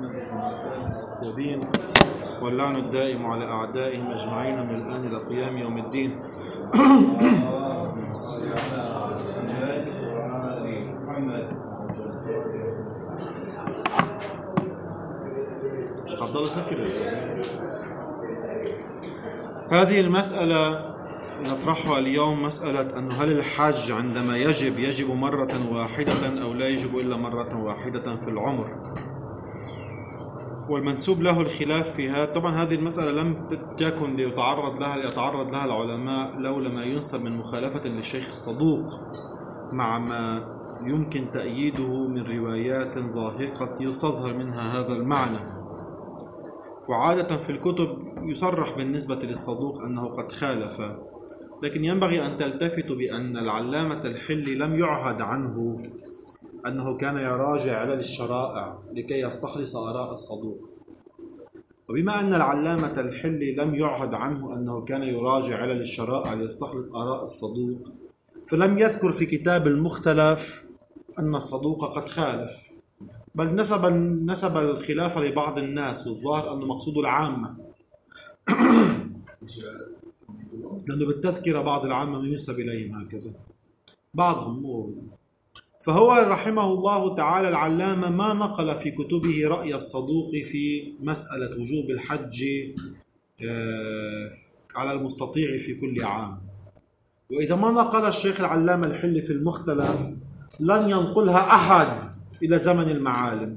المكذوبين واللعن الدائم على أعدائهم أجمعين من الآن إلى قيام يوم الدين. تفضل سكر. هذه المسألة نطرحها اليوم، مسألة أنه هل الحج عندما يجب مرة واحدة أو لا يجب إلا مرة واحدة في العمر، والمنسوب له الخلاف فيها. طبعا هذه المسألة لم تكن يتعرض لها العلماء لولا ما ينسب من مخالفة للشيخ الصدوق مع ما يمكن تأييده من روايات ظاهرة يستظهر منها هذا المعنى. وعادة في الكتب يصرح بالنسبة للصدوق أنه قد خالف، لكن ينبغي أن تلتفتوا بأن العلامة الحلي لم يعهد عنه أنه كان يراجع علل الشرائع لكي يستخلص آراء الصدوق. وبما أن العلامة الحلي لم يعهد عنه أنه كان يراجع علل الشرائع ليستخلص آراء الصدوق، فلم يذكر في كتاب المختلف أن الصدوق قد خالف، بل نسب الخلاف لبعض الناس، والظاهر أنه مقصود العامة لأنه بالتذكرة بعض العامة ينسب إليهم هكذا بعضهم. فهو رحمه الله تعالى العلامة ما نقل في كتبه رأي الصدوق في مسألة وجوب الحج على المستطيع في كل عام. وإذا ما نقل الشيخ العلامة الحلي في المختلف لن ينقلها أحد إلى زمن المعالم،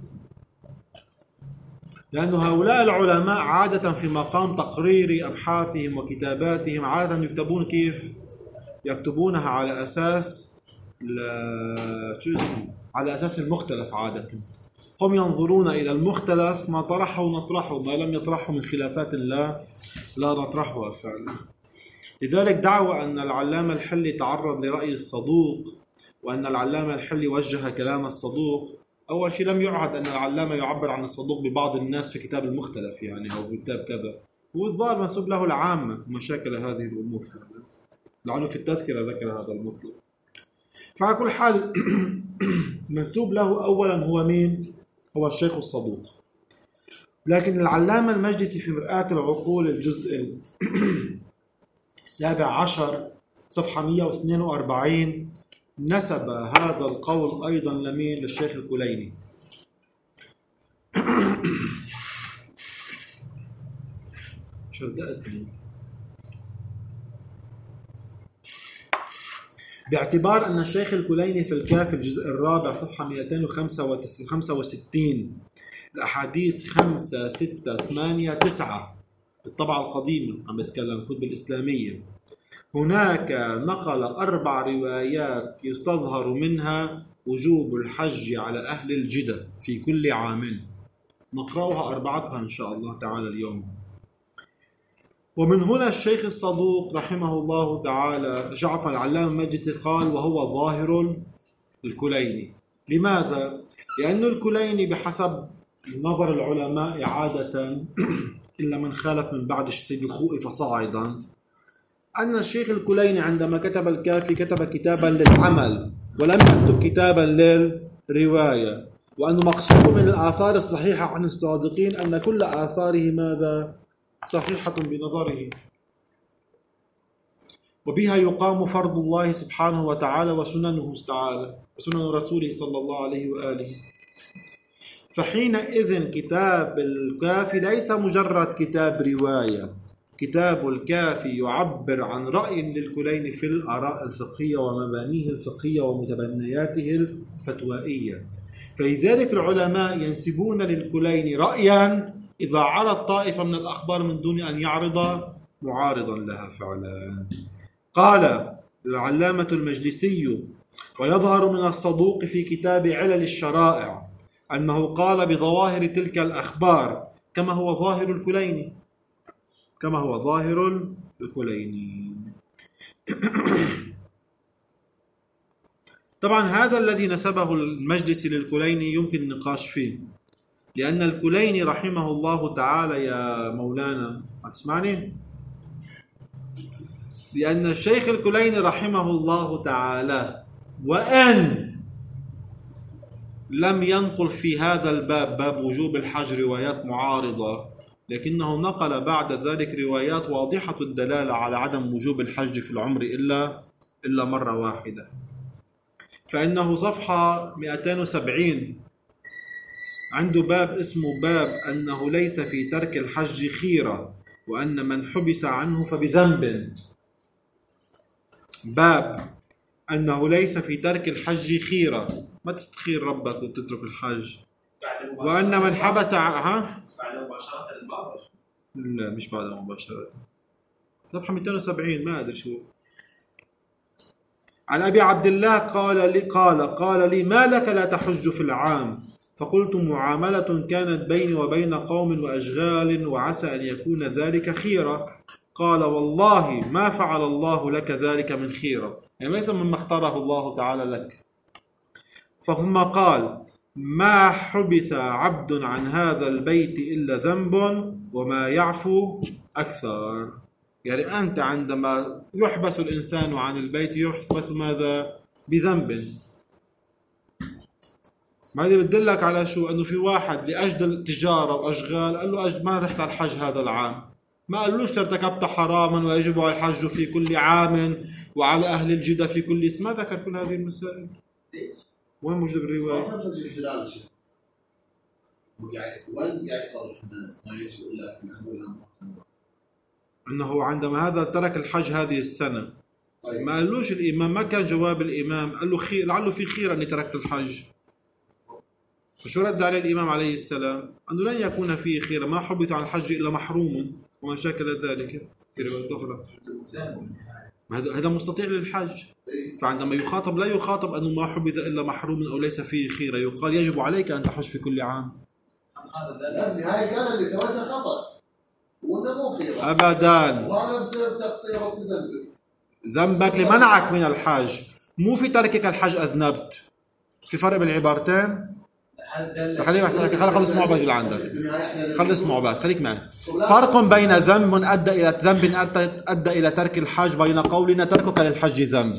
لأن هؤلاء العلماء عادة في مقام تقرير أبحاثهم وكتاباتهم عادة يكتبون كيف؟ يكتبونها على أساس على أساس المختلف. عادة هم ينظرون إلى المختلف، ما طرحه نطرحه، ما لم يطرحه من خلافات لا نطرحه فعلا. لذلك دعوى أن العلامة الحلي تعرض لرأي الصدوق وأن العلامة الحلي وجه كلام الصدوق. أول شيء لم يعهد أن العلامة يعبر عن الصدوق ببعض الناس في كتاب المختلف يعني أو كتاب كذا، والظاهر منسوب له العامة ومشاكل هذه الأمور فعلا، لأنه في التذكرة ذكر هذا المطلب. فعلى كل حال منسوب له أولا هو مين؟ هو الشيخ الصدوق. لكن العلامة المجلسي في مرآة العقول الجزء 17 صفحة 142 نسب هذا القول أيضا لمين؟ للشيخ الكليني. باعتبار أن الشيخ الكليني في الكافي الجزء الرابع صفحة 265 الأحاديث 5 6 8 9 بالطبعة القديمة، عم بتكلم الكتب الإسلامية، هناك نقل 4 روايات يستظهر منها وجوب الحج على أهل الجدة في كل عام. نقرأها 4 إن شاء الله تعالى اليوم. ومن هنا الشيخ الصدوق رحمه الله تعالى جعف العلامة المجلسي قال وهو ظاهر الكليني. لماذا؟ لأن الكليني بحسب نظر العلماء عادة إلا من خالف من بعد السيد الخوئي فصاعدا، أن الشيخ الكليني عندما كتب الكافي كتب كتابا للعمل ولم يكتب كتابا للرواية، وأن مقصود من الآثار الصحيحة عن الصادقين أن كل آثاره ماذا؟ صحيحة بنظره، وبها يقام فرض الله سبحانه وتعالى وسننه تعالى وسنن رسوله صلى الله عليه وآله. فحينئذ كتاب الكافي ليس مجرد كتاب رواية، كتاب الكافي يعبر عن رأي للكليني في الآراء الفقهية ومبانيه الفقهية ومتبنياته الفتوائية. فلذلك العلماء ينسبون للكليني رأيا إذا عرض طائفة من الأخبار من دون أن يعرض معارضا لها فعلا. قال العلامة المجلسي ويظهر من الصدوق في كتاب علل الشرائع أنه قال بظواهر تلك الأخبار كما هو ظاهر الكليني. طبعا هذا الذي نسبه المجلس للكليني يمكن النقاش فيه، لأن الكليني رحمه الله تعالى يا مولانا تسمعني، لأن الشيخ الكليني رحمه الله تعالى وأن لم ينقل في هذا الباب، باب وجوب الحج، روايات معارضة، لكنه نقل بعد ذلك روايات واضحة الدلالة على عدم وجوب الحج في العمر إلا مرة واحدة. فإنه صفحة 270 عنده باب اسمه باب أنه ليس في ترك الحج خيرة، وأن من حبس عنه فبذنب. باب أنه ليس في ترك الحج خيرة، ما تستخير ربك وتترك الحج. وأن من حبس بعد مباشرة لا مش بعد مباشرة، صفحة 270 ما أدري شو. عن أبي عبد الله قال لي ما لك لا تحج في العام؟ فقلت معاملة كانت بيني وبين قوم وأشغال وعسى أن يكون ذلك خيرة. قال والله ما فعل الله لك ذلك من خيرة، يعني ليس مما اختاره الله تعالى لك. ثم قال ما حبس عبد عن هذا البيت إلا ذنب وما يعفو أكثر. يعني أنت عندما يحبس الإنسان عن البيت يحبس ماذا؟ بذنب. ما هذا بتدلك على شو؟ أنه في واحد لأجل التجارة وأشغال قال له ما رحت على الحج هذا العام، ما قالوش ارتكبت حراما ويجب على الحج في كل عام وعلى أهل الجدة في كل اسم. ما ذكر كل هذه المسائل. وين موجود بالرواية؟ أنه عندما هذا ترك الحج هذه السنة ما قالوش الإمام، ما كان جواب الإمام قال له خير، لعله في خير أني تركت الحج. فشو رد عليه الإمام عليه السلام؟ أنه لن يكون فيه خير، ما حبث عن الحج إلا محروم وما شاكل ذلك. في رواية أخرى هذا مستطيع للحج، فعندما يخاطب لا يخاطب أنه ما حبث إلا محروم أو ليس فيه خير، يقال يجب عليك أن تحج في كل عام. لا النهاية كان اللي سويته خطأ وأنه مو خير أبدا، وهذا بسبب تقصيرك وذنبك. ذنبك لمنعك من الحج، مو في تركك الحج أذنبت. في فرق بين العبارتين. خلينا خلص اسمعوا باجي لعندك، خلص اسمعوا باجي، خليك معي. فرق بين ذنب أدى إلى ترك الحج بين قولنا تركك للحج ذنب.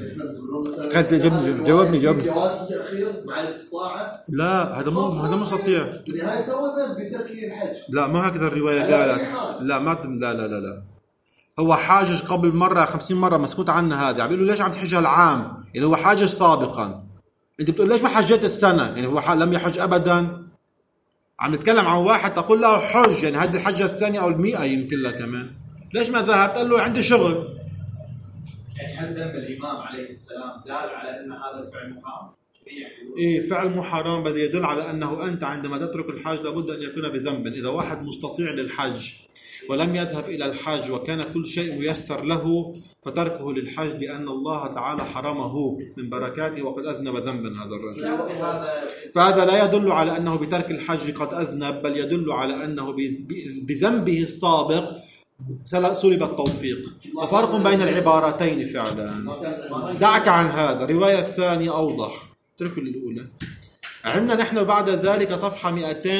جاوبني جواز التأخير مع الاستطاعة. لا هذا مو مستطيع. بالنهاية سوى ذنب بترك الحج. لا ما هكذا الرواية قالت. لا ما لا هو حاجج قبل مرة 50 مرة مسكوت عنها. هذا عم بيقول له ليش عم تحج العام؟ يعني هو حاجج سابقا، انت بتقول ليش ما حجيت السنة؟ يعني هو لم يحج ابدا. عم نتكلم عن واحد تقول له حج، يعني هذه الحجة الثانية او 100 يمكن لها كمان، ليش ما ذهبت؟ قال له عندي شغل. يعني هل ذنب الامام عليه السلام دال على ان هذا الفعل محرم؟ ايه فعل محرم بده يدل على انه انت عندما تترك الحج لابد ان يكون بذنب. اذا واحد مستطيع للحج ولم يذهب إلى الحج وكان كل شيء ميسر له فتركه للحج لأن الله تعالى حرمه من بركاته وقد أذنب ذنبا هذا الرجل، فهذا لا يدل على أنه بترك الحج قد أذنب، بل يدل على أنه بذنبه السابق سلب التوفيق. وفرق بين العبارتين فعلا. دعك عن هذا. الرواية الثانية أوضح، اتركوا الأولى. عندنا نحن بعد ذلك صفحة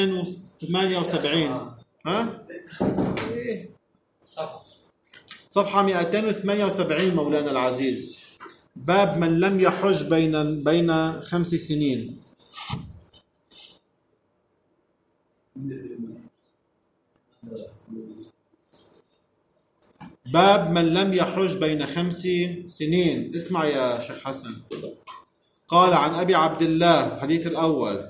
278. ها؟ صفحة 278 مولانا العزيز، باب من لم يحج بين 5 سنين. باب من لم يحج بين 5 سنين. اسمع يا شيخ حسن. قال عن أبي عبد الله الحديث الأول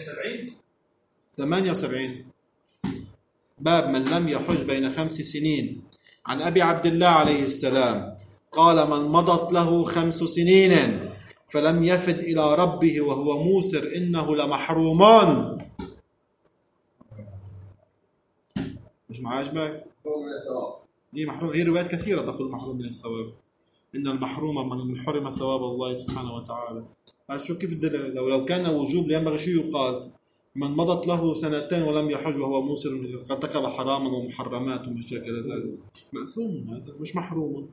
78 باب من لم يحج بين 5 سنين. عن أبي عبد الله عليه السلام قال من مضت له 5 سنين فلم يفد إلى ربه وهو موسر إنه لمحرومان. مش معاجبك؟ ليه محروم؟ هي روايات كثيرة تقول محروم من الثواب. إن المحروم من حرم ثواب الله سبحانه وتعالى. شو كيف لو كان وجوب ينبغي شو يقال؟ من مضت له 2 سنين ولم يحج وهو موسر قد ارتكب حراما ومحرمات ومشاكل ذلك مأثوم، هذا مش محروم.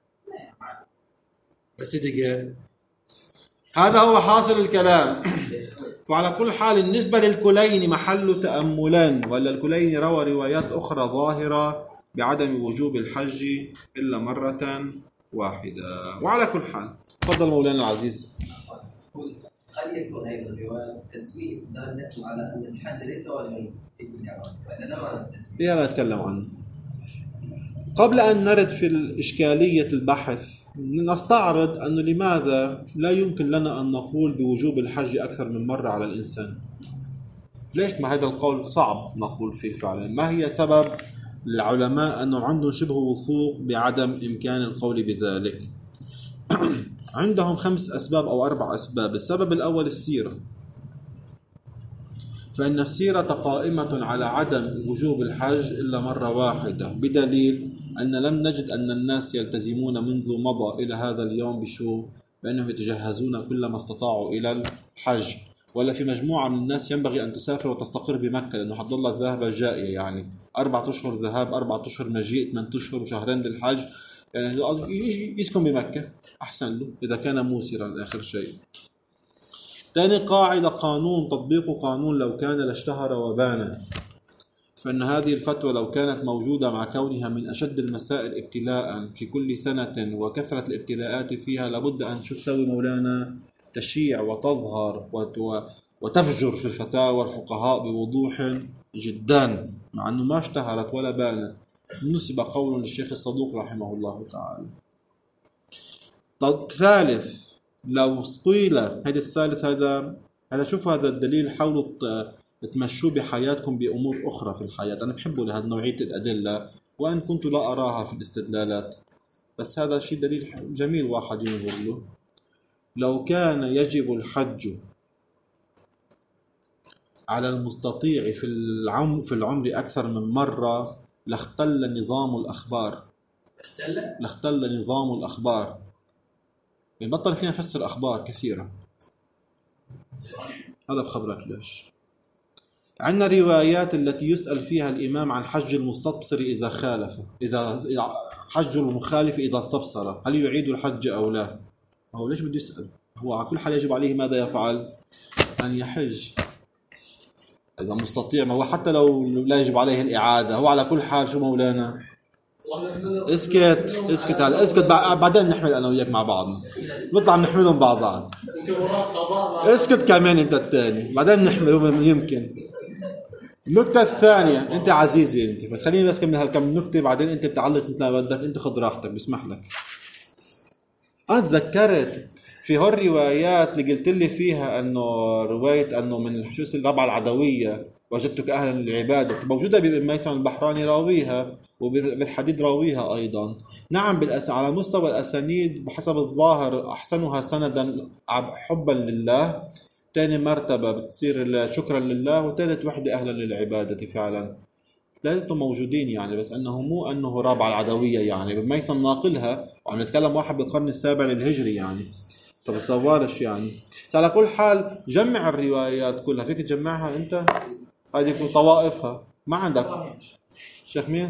بس دقيقة، هذا هو حاصل الكلام. وعلى كل حال بالنسبة للكليني محل تأملا، ولا الكليني روى روايات أخرى ظاهرة بعدم وجوب الحج إلا مرة واحدة. وعلى كل حال تفضل مولانا العزيز. قد يكون أيضا روايات التسويف دالة على أن الحج ليس واجبا في كل عام، وإنما معنى التسويف. يلا نتكلم عنه. قبل أن نرد في إشكالية البحث نستعرض أنه لماذا لا يمكن لنا أن نقول بوجوب الحج أكثر من مرة على الإنسان. ليش ما هذا القول صعب نقول فيه فعلا؟ ما هي سبب العلماء أنه عندهم شبه وثوق بعدم إمكان القول بذلك؟ عندهم 5 أسباب أو 4 أسباب. السبب الأول السيرة، فإن السيرة قائمة على عدم وجوب الحج إلا مرة واحدة، بدليل أن لم نجد أن الناس يلتزمون منذ مضى إلى هذا اليوم بأنهم يتجهزون كل ما استطاعوا إلى الحج، ولا في مجموعة من الناس ينبغي أن تسافر وتستقر بمكة لأنه حد الله الذهبة جائية، يعني 4 أشهر ذهاب 4 أشهر مجيء 8 أشهر وشهرين للحج، يعني يسكن بمكة أحسن له إذا كان موسرا. آخر شيء ثاني قاعدة، قانون تطبيق قانون لو كان لاشتهر وبان، فإن هذه الفتوى لو كانت موجودة مع كونها من أشد المسائل ابتلاء في كل سنة وكثرة الابتلاءات فيها لابد أن تسوي مولانا تشيع وتظهر وتفجر في الفتاوى الفقهاء بوضوح جدا، مع أنه ما اشتهرت ولا بانت. نسب قول للشيخ الصدوق رحمه الله تعالى. ثالث، لو قيل هذا الثالث هذا شوف هذا الدليل، حاولوا تمشوا بحياتكم بأمور أخرى في الحياة. أنا بحبه لهذه نوعية الأدلة وأن كنت لا أراها في الاستدلالات، بس هذا شيء دليل جميل واحد ينظر له. لو كان يجب الحج على المستطيع في العمر أكثر من مرة لاختل نظام الأخبار. بنبطل فينا نفسر أخبار كثيرة. هذا بخبرك ليش. عندنا روايات التي يسأل فيها الإمام عن حج المستبصر إذا خالف، إذا حج المخالف إذا استبصر هل يعيد الحج أو لا. هو ليش بده يسأل؟ هو على كل حال يجب عليه ماذا يفعل؟ أن يحج إذا مستطيع. ما هو حتى لو لا يجب عليه الإعادة، هو على كل حال شو مولانا؟ اسكت بعدين نحمل أنا وياك مع بعضنا، نطلع نحملهم بعض. اسكت كمان أنت الثاني، بعدين نحملهم يمكن. النكتة الثانية، أنت عزيزي أنت، بس خليني بس كمل هالكم نكتة بعدين أنت بتعلق مثل ما بدك، أنت خذ راحتك بسمح لك. أنا تذكرت في هالروايات اللي قلت لي فيها أنه رواية أنه من الحشوش الرابعة العدوية وجدتك أهلا للعبادة موجودة بابن ميثم البحراني راويها، وبالحديد راويها أيضا. نعم على مستوى الأسانيد بحسب الظاهر أحسنها سندا حبا لله، ثاني مرتبة بتصير شكرا لله، وثالث وحدة أهلا للعبادة. فعلا ثالثهم موجودين يعني، بس أنه مو أنه رابعة العدوية يعني. ابن ميثم ناقلها وعم نتكلم واحد بالقرن السابع للهجري يعني، طب صوارش يعني. على كل حال جمع الروايات كلها، فيك تجمعها أنت هذه طوائفها ما عندك شيخ مين؟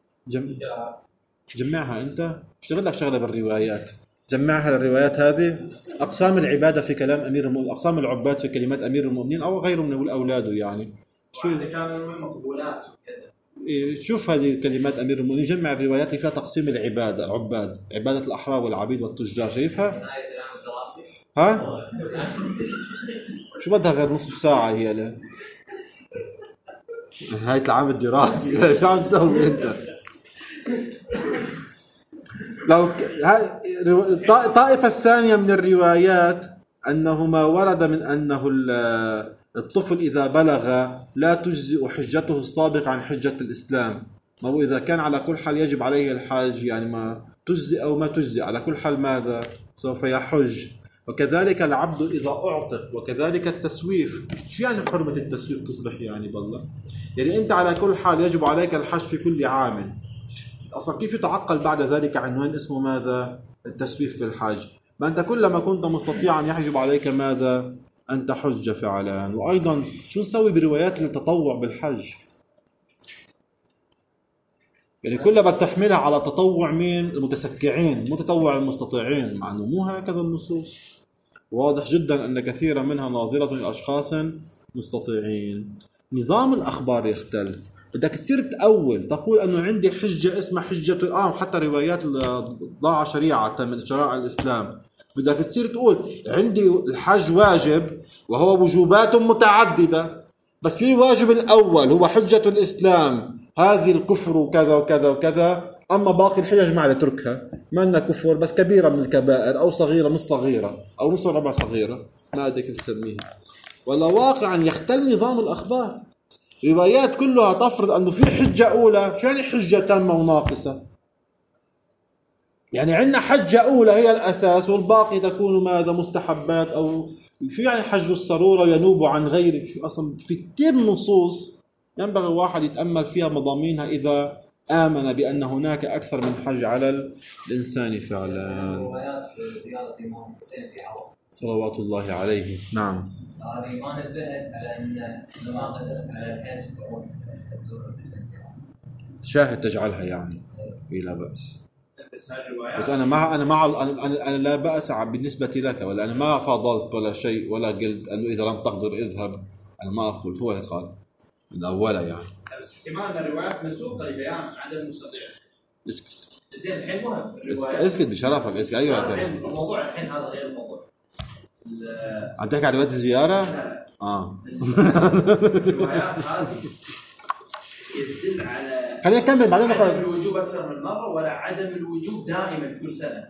جمعها أنت، اشتغل لك شغلة بالروايات، جمعها الروايات هذه. أقسام العبادة في كلام أمير المؤمنين، أقسام العباد في كلمات أمير المؤمنين أو غيره من أولاده يعني. شو اللي كانوا من مقبولات وكذا. شوف هذه كلمات أمير المؤمنين، جمع الروايات اللي فيها تقسيم العبادة، عباد، عبادة الأحرار والعبيد والتجار، شايفها؟ ها؟ شو بدها غير نصف ساعة هي له؟ هاي العام الدراسي شو عم تسوي أنت؟ لو الطائفة الثانية من الروايات أنه ما ورد من أنه الطفل إذا بلغ لا تجزئ حجته السابقة عن حجة الإسلام، ما هو إذا كان على كل حال يجب عليه الحج يعني ما تجزئ أو ما تجزئ على كل حال ماذا سوف يحج. وكذلك العبد إذا أعتق، وكذلك التسويف. شو يعني حرمة التسويف تصبح يعني بالله؟ يعني أنت على كل حال يجب عليك الحج في كل عام. أصلا كيف يتعقل بعد ذلك عنوان اسمه ماذا؟ التسويف في الحج. ما أنت كلما كنت مستطيعا يجب عليك ماذا؟ أن تحج فعلا. وأيضا شو نسوي بروايات التطوع بالحج؟ يعني كلها بتحملها على تطوع مين؟ المتسكعين، مو تطوع المستطيعين، مع أنه مو هكذا النصوص. واضح جدا أن كثيرا منها ناظرة لأشخاص مستطيعين. نظام الأخبار يختل. بدك تصير تقول أنه عندي حجة اسمها حجة حتى روايات ضاع شريعة من شرائع الإسلام بدك تصير تقول عندي الحج واجب وهو وجوبات متعددة، بس في الواجب الأول هو حجة الإسلام، هذه الكفر وكذا وكذا وكذا، أما باقي الحجج ما عليه تركها، ما لنا كفر بس كبيرة من الكبائر أو صغيرة مش صغيرة أو نص ربع صغيرة، ما أدري كيف تسميها. ولا واقعا يختل نظام الأخبار. روايات كلها تفرض أنه في حجة أولى. شو يعني حجة تامة وناقصة؟ يعني عندنا حجة أولى هي الأساس والباقي تكون ماذا مستحبات، أو شو يعني حج السرورة ينوب عن غيره. شو أصلا في كتير نصوص ينبغي واحد يتأمل فيها مضامينها إذا آمن بأن هناك أكثر من حج على الإنسان فعلا. روايات زيارة الإمام حسين في عرفة صلوات الله عليه. نعم. هذه ما نبهت على أن ما قدرت على الحج أو تزور الحسين في عرفة. شاهد تجعلها يعني لا بأس. بس أنا أنا لا بأس بالنسبة لك، ولا أنا ما فضلت ولا شيء ولا قلت أنه إذا لم تقدر اذهب. أنا ما أقول، هو اللي قال من أولا يعني. بس احتمال أن الروايات مسوقة لبيان عدم مستطيع. اسكت. زين الحين مهم. اسكت بشرفك. اسكت. أيوة. الموضوع الحين هذا غير الموضوع. عم تحكي عن روايات الزيارة؟ لا. الروايات هذه يدل على خلينا نكمل بعدين. عدم الوجوب أكثر من مرة ولا عدم الوجوب دائما كل سنة؟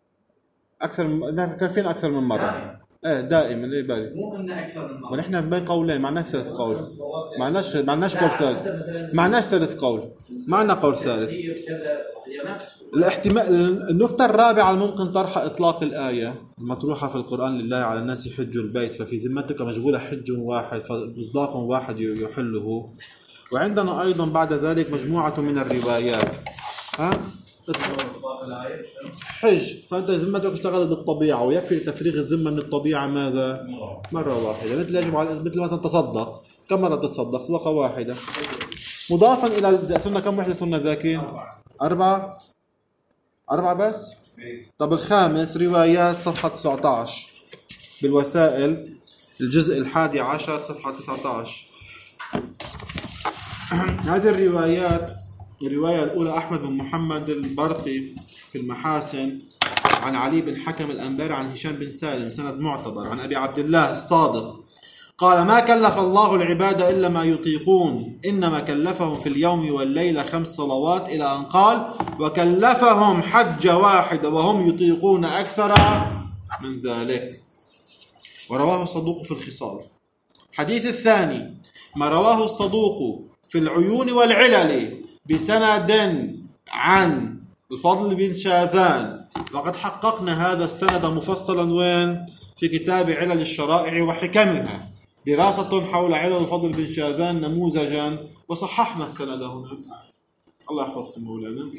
كان فين أكثر من مرة؟ دائما اللي بالي. مو إنه أكثر من مرة. ونحن بين قولين، معناش ثالث قول. معناش قول ثالث. معناش ثالث قول. معنى قول ثالث. الاحتمال. النقطة الرابعة الممكن طرح إطلاق الآية المطروحة في القرآن لله على الناس حج البيت ففي ذمتك مشغولة حج واحد فمصداق واحد يحله. وعندنا أيضا بعد ذلك مجموعة من الروايات. حج، فأنت ذمتك اشتغلت بالطبيعة ويكفي تفريغ الذمة من الطبيعة ماذا؟ مرة واحدة. مثل مثلا تصدق، كم مرة تتصدق؟ صدقة واحدة. مضافا إلى صرنا كم وحدة صرنا ذاكرين؟ 4 بس؟ طب الخامس روايات صفحة 19 بالوسائل الجزء 11 صفحة 19. هذه الروايات، الرواية الأولى أحمد بن محمد البرقي في المحاسن عن علي بن حكم الأنباري عن هشام بن سالم سند معتبر عن أبي عبد الله الصادق قال: ما كلف الله العباد إلا ما يطيقون، إنما كلفهم في اليوم والليلة 5 صلوات، إلى أن قال: وكلفهم حج واحدة وهم يطيقون أكثر من ذلك. ورواه الصدوق في الخصال. حديث الثاني ما رواه الصدوق في العيون والعلل بسند عن الفضل بن شاذان، وقد حققنا هذا السند مفصلا وين؟ في كتاب علل الشرائع وحكمها، دراسة حول علل الفضل بن شاذان نموذجا، وصححنا السند هنا. الله يحفظكم مولانا.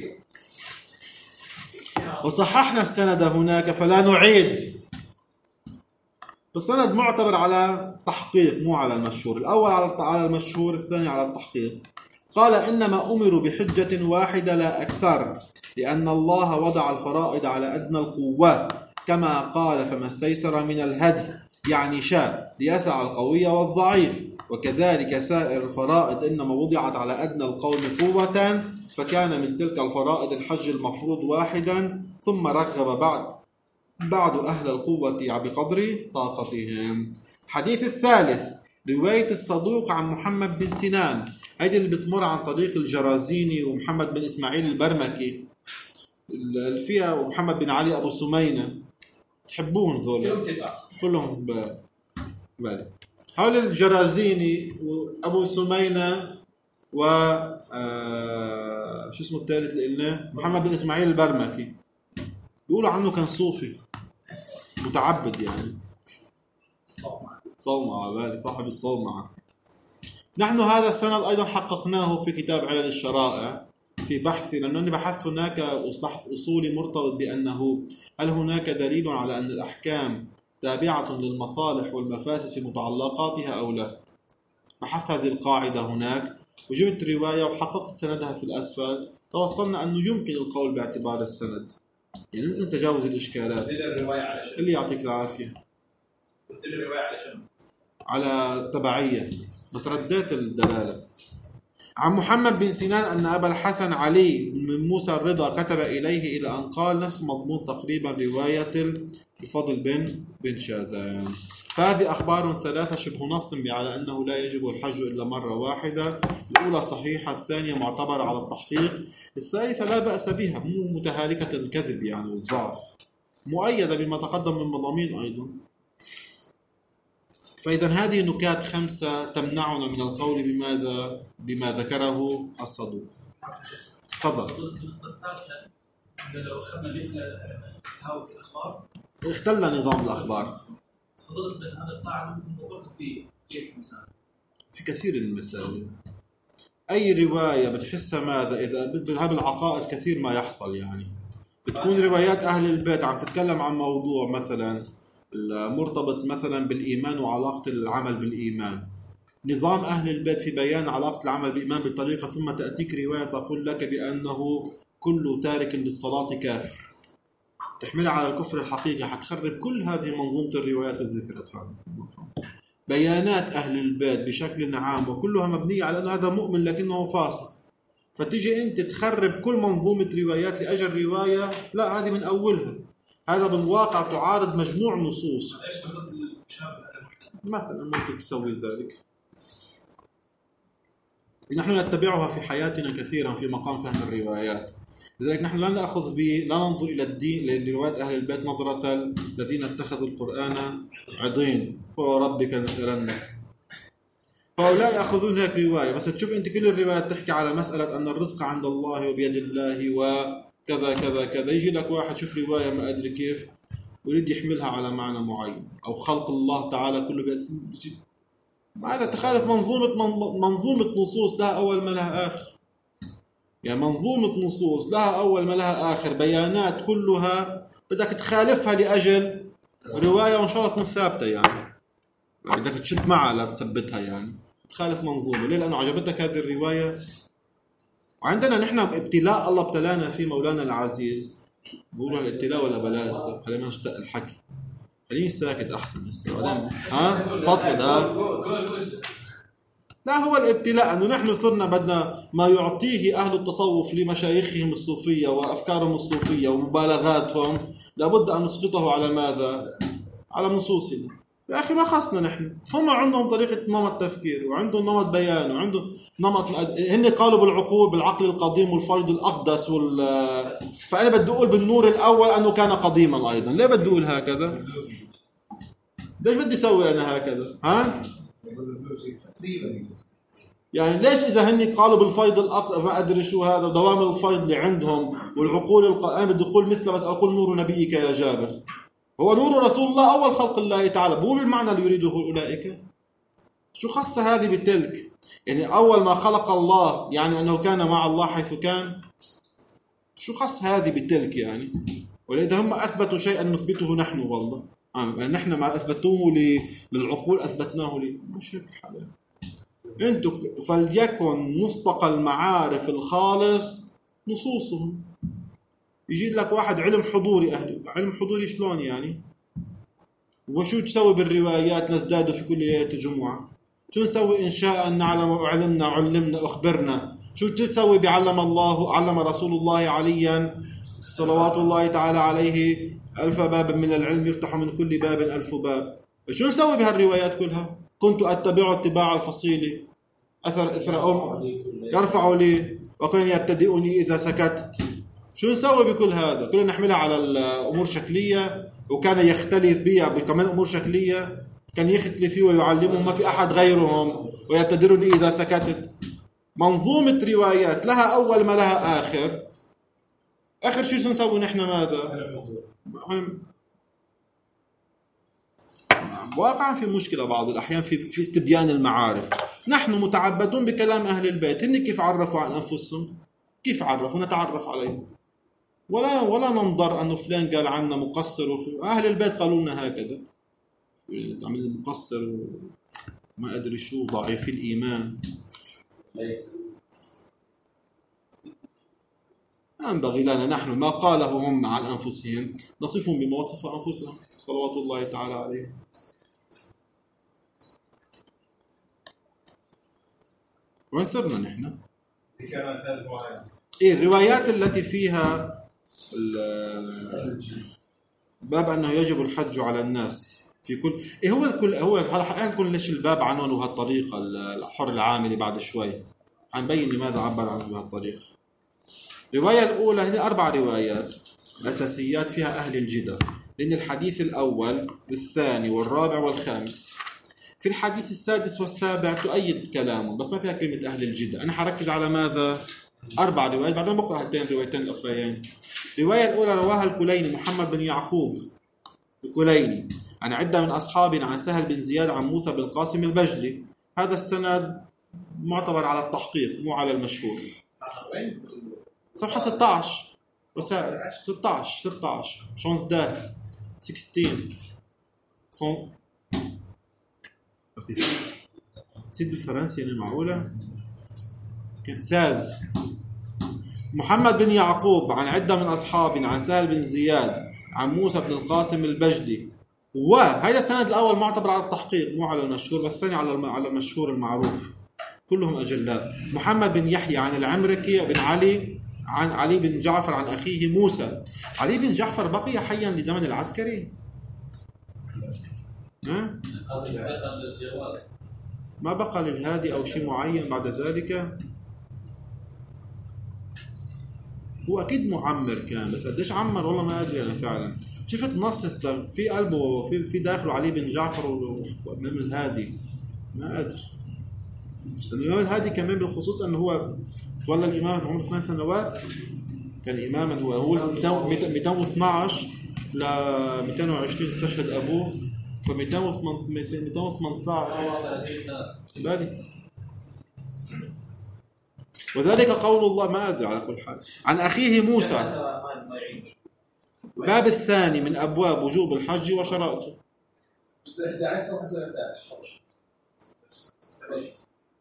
وصححنا السند هناك فلا نعيد. السند معتبر على تحقيق مو على المشهور. الأول على المشهور، الثاني على التحقيق. قال: إنما أمروا بحجة واحدة لا أكثر، لأن الله وضع الفرائض على أدنى القوة، كما قال: فما استيسر من الهدي، يعني شاء ليسع القوي والضعيف. وكذلك سائر الفرائض إنما وضعت على أدنى القوم قوة، فكان من تلك الفرائض الحج المفروض واحدا، ثم رغب بعد أهل القوة بقدر طاقتهم. حديث الثالث رواية الصدوق عن محمد بن سنان، هذه اللي بتمر عن طريق الجرازيني ومحمد بن إسماعيل البرمكي الفيها ومحمد بن علي أبو سمينة. تحبون ذولا كلهم بالي. هؤلاء الجرازيني وأبو سمينة و شو اسمه الثالث اللي قلنا؟ محمد بن إسماعيل البرمكي. بيقولوا عنه كان صوفي متعبد، يعني صومعة بالي، صاحب الصومعة. نحن هذا السند أيضا حققناه في كتاب علل الشرائع في بحثي، لأنني بحثت هناك بحث أصولي مرتبط بأنه هل هناك دليل على أن الأحكام تابعة للمصالح والمفاسد في متعلقاتها أو لا. بحثت هذه القاعدة هناك وجبت رواية وحققت سندها في الأسفل، توصلنا أنه يمكن القول باعتبار السند، يعني ممكن تجاوز الإشكالات. اللي يعطيك العافية. الرواية على شنو؟ على تبعية، بس رديت الدلالة. عن محمد بن سنان أن أبا الحسن علي بن موسى الرضا كتب إليه إلى أن قال نفس مضمون تقريبا رواية الفضل بن شاذان. فهذه أخبار ثلاثة شبه نص على أنه لا يجب الحج إلا مرة واحدة. الأولى صحيحة، الثانية معتبرة على التحقيق، الثالثة لا بأس بها، مو متهالكة الكذب يعني والضعف، مؤيدة بما تقدم من مضامين أيضا. فإذا هذه نكات 5 تمنعنا من القول بما ذكره الصدوق. تفضل. لو أخذنا تهاوت الأخبار اختل نظام الأخبار. فضلت من هذا الطعن مطبقة في قياس المسائل. في كثير من المسائل أي رواية بتحسها ماذا إذا بهذا العقائد كثير ما يحصل يعني. بتكون روايات أهل البيت عم تتكلم عن موضوع مثلا مرتبط مثلا بالإيمان وعلاقة العمل بالإيمان. نظام أهل البيت في بيان علاقة العمل بالإيمان بطريقة، ثم تأتيك رواية تقول لك بأنه كل تارك للصلاة كافر، تحملها على الكفر الحقيقي، حتخرب كل هذه منظومة الروايات اللي ذكرت. بيانات أهل البيت بشكل عام وكلها مبنية على أنه هذا مؤمن لكنه فاسق، فتيجي أنت تخرب كل منظومة روايات لأجل رواية. لا، هذه من أولها هذا بالواقع تعارض مجموع نصوص. مثلا ممكن تسوي ذلك. نحن نتبعها في حياتنا كثيرا في مقام فهم الروايات، لذلك نحن لا ننظر إلى الدين لروايات أهل البيت نظرة الذين اتخذوا القرآن عضين وربك لنسألنك. فهؤلاء يأخذون هيك رواية، بس تشوف أنت كل الروايات تحكي على مسألة أن الرزق عند الله وبيد الله وكذا كذا كذا. يجي لك واحد شوف رواية ما أدري كيف ويريد يحملها على معنى معين، أو خلق الله تعالى كله بيد. هذا تخالف منظومة نصوص لها أول ما لها آخر. يعني منظومة نصوص لها أول ما لها آخر، بيانات كلها بدك تخالفها لأجل رواية وإن شاء الله تكون ثابتة، يعني بدك تشد معها لا تثبتها، يعني تخالف منظومة. ليه؟ لأنه عجبتك هذه الرواية. وعندنا نحن ابتلاء الله ابتلانا في مولانا العزيز. بقولوا الابتلاء ولا بلاء؟ خلينا نشتاق الحكي، خليني ساكت أحسن. فضفض. لا، هو الابتلاء أنه نحن صرنا بدنا ما يعطيه أهل التصوف لمشايخهم الصوفية وأفكارهم الصوفية ومبالغاتهم لابد أن نسقطه على ماذا؟ على نصوصنا. يا أخي ما خاصنا نحن، هم عندهم طريقة نمط تفكير وعندهم نمط بيان وعندهم نمط هن قالوا بالعقل القديم والفرد الأقدس فأنا بدي أقول بالنور الأول أنه كان قديما أيضا. ليه بدي أقول هكذا؟ ليش بدي أسوي أنا هكذا؟ يعني ليش إذا هني قالوا بالفيض الأقدس ما أدري شو هذا دوام الفيض اللي عندهم والعقول أنا بدي أقول مثل بس أقول نور نبيك يا جابر. هو نور رسول الله أول خلق الله تعالى، بقول بالمعنى اللي يريده أولئك. شو خصت هذه بتلك؟ يعني أول ما خلق الله يعني أنه كان مع الله حيث كان. شو خص هذه بتلك يعني؟ ولذا هم أثبتوا شيئا نثبته نحن والله. نحن ما أثبتوه للعقول أثبتناه مش هيك الحالة. أنتم فليكن مصدق المعارف الخالص نصوصهم. يجي لك واحد علم حضوري علم حضوري شلون يعني؟ وشو تسوي بالروايات؟ نزداد في كل ليلة جمعة. شو نسوي إن شاء نعلم وعلمنا علمنا أخبرنا؟ شو تسوي علم رسول الله عليا صلوات الله تعالى عليه 1000 باب من العلم يفتح من كل باب 1000 باب. شو نسوي بهالروايات كلها؟ كنت أتبع اتباع الفصيل أثر يرفع لي وكان يبتدئني إذا سكت. شو نسوي بكل هذا؟ كلنا نحملها على الأمور شكلية، وكان يختلف بها بكمان أمور شكلية، كان يختلف فيه ويعلمهم ما في أحد غيرهم ويبتدرني إذا سكتت. منظومة روايات لها أول ما لها آخر شيء نسوي نحن ماذا؟ واقعا في مشكلة بعض الأحيان في استبيان المعارف. نحن متعبدون بكلام أهل البيت، هن كيف عرفوا عن أنفسهم؟ كيف عرفوا؟ نتعرف عليهم ولا ننظر أنه فلان قال عنا مقصر أهل البيت قالوا لنا هكذا تعمل مقصر وما أدري شو ضعيف الإيمان. ينبغي لنا نحن ما قاله هم عن أنفسهم نصفهم بما وصف أنفسهم صلوات الله تعالى عليه. وين صرنا نحن؟ كانت هذه الروايات إيه الروايات التي فيها باب أنه يجب الحج على الناس في كل إيه هو الكل هو هلا حنقول ليش الباب عنوانه بهالطريقة الحر العاملي بعد شوي حنبين لماذا عبر عنه بهالطريقة. الرواية الأولى هي 4 روايات أساسيات فيها أهل الجدة، لأن الحديث الأول والثاني والرابع والخامس في الحديث السادس والسابع تؤيد كلامه بس ما فيها كلمة أهل الجدة. أنا حركز على ماذا؟ 4 روايات بعدين بقرأ هاتين الروايتين الأخريين. الرواية الأولى رواها الكليني محمد بن يعقوب الكليني عن عدة من أصحابنا عن سهل بن زياد عن موسى بن قاسم البجلي. هذا السند معتبر على التحقيق مو على المشهور. صفحة 16 وسائل 16 شونز ده 16 سيد الفرنسي يعني معقولة ساز محمد بن يعقوب عن عدة من أصحابنا عن سهل بن زياد عن موسى بن القاسم البجلي. وهذا السند الأول معتبر على التحقيق مو على المشهور بس الثاني على المشهور المعروف كلهم أجلاء. محمد بن يحيى عن العمركي بن علي عن علي بن جعفر عن أخيه موسى. علي بن جعفر بقي حيا لزمن العسكري ما بقى للهادي أو شيء معين بعد ذلك. هو أكيد معمر كان بس قديش عمر والله ما أدري أنا فعلا. شفت نص في قلبه في داخله علي بن جعفر ومن الهادي ما أدري. الإمام الهادي كمان بالخصوص أنه هو تولى الإمامة عمره 8 سنوات كان إماما. هو 212 ل 220 استشهد أبوه ف 218 بالي. وذلك قول الله ما أدري على كل حال عن أخيه موسى. باب الثاني من أبواب وجوب الحج وشرائطه 11 صفحة 17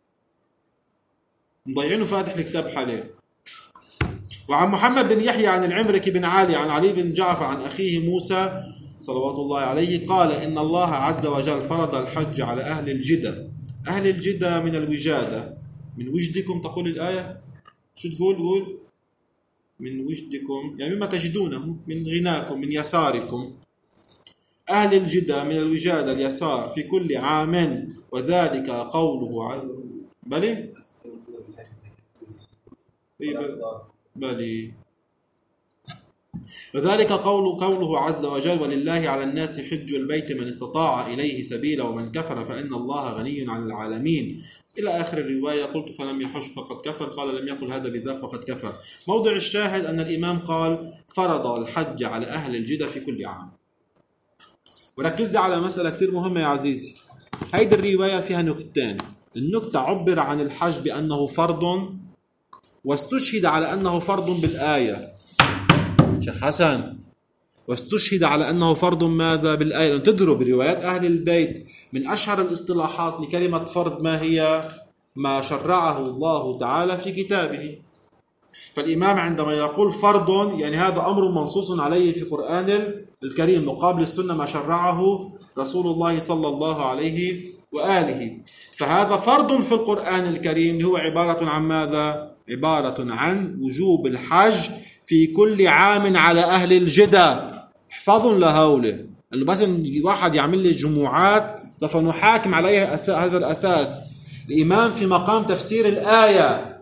مضيعينه فاتح الكتاب حاليا. وعن محمد بن يحيى عن العمركي بن علي عن علي بن جعفر عن أخيه موسى صلوات الله عليه قال إن الله عز وجل فرض الحج على أهل الجدة. أهل الجدة من الوجادة من وجدكم تقول الآية شو تقول من وجدكم يعني مما تجدونه من غناكم من يساركم. أهل الجدة من الوجادة اليسار في كل عام وذلك قوله عز بلي وذلك قوله عز وجل ولله على الناس حج البيت من استطاع إليه سبيلا ومن كفر فإن الله غني عن العالمين إلى آخر الرواية. قلت فلم يحج فقد كفر قال لم يقل هذا بذاك فقد كفر. موضع الشاهد أن الإمام قال فرض الحج على أهل الجدة في كل عام. وركز لي على مسألة كتير مهمة يا عزيزي. هيدي الرواية فيها نكتتين. النكتة عبر عن الحج بأنه فرض واستشهد على أنه فرض بالآية شيخ حسن واستشهد على أنه فرض ماذا بالآية. لأن تدروا بروايات أهل البيت من أشهر الاصطلاحات لكلمة فرض ما هي ما شرعه الله تعالى في كتابه. فالإمام عندما يقول فرض يعني هذا أمر منصوص عليه في القرآن الكريم مقابل السنة ما شرعه رسول الله صلى الله عليه وآله. فهذا فرض في القرآن الكريم هو عبارة عن ماذا؟ عبارة عن وجوب الحج في كل عام على أهل الجدة. احفظوا لهؤلاء أنه بس واحد يعمل لي جموعات سوف نحاكم عليه هذا الأساس. الإمام في مقام تفسير الآية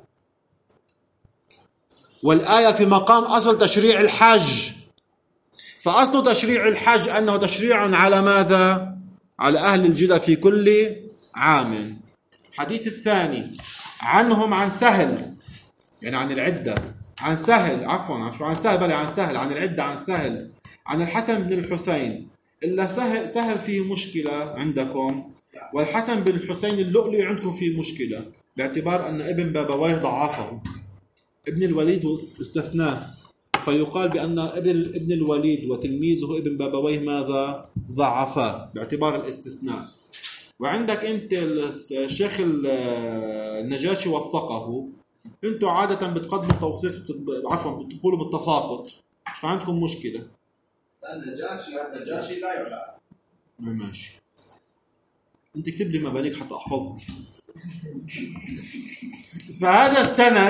والآية في مقام أصل تشريع الحج. فأصل تشريع الحج أنه تشريع على ماذا؟ على أهل الجدة في كل عام. الحديث الثاني عنهم عن سهل يعني عن العدة عن سهل عن سهل بل عن سهل عن العدة عن سهل عن الحسن بن الحسين. إلا سهل فيه مشكلة عندكم والحسن بن الحسين اللؤلؤي عندكم فيه مشكلة باعتبار أن ابن بابويه ضعفه. ابن الوليد استثناه فيقال بأن ابن الوليد وتلميذه ابن بابويه ماذا ضعفا باعتبار الاستثناء. وعندك أنت الشيخ النجاشي وثقه. أنتوا عادة بتقدموا التوثيق بتقولوا بالتساقط فعندكم مشكلة. النجاشي لا يعلم ماشي انت اكتب لي مبانيك حتى احفظها. فهذا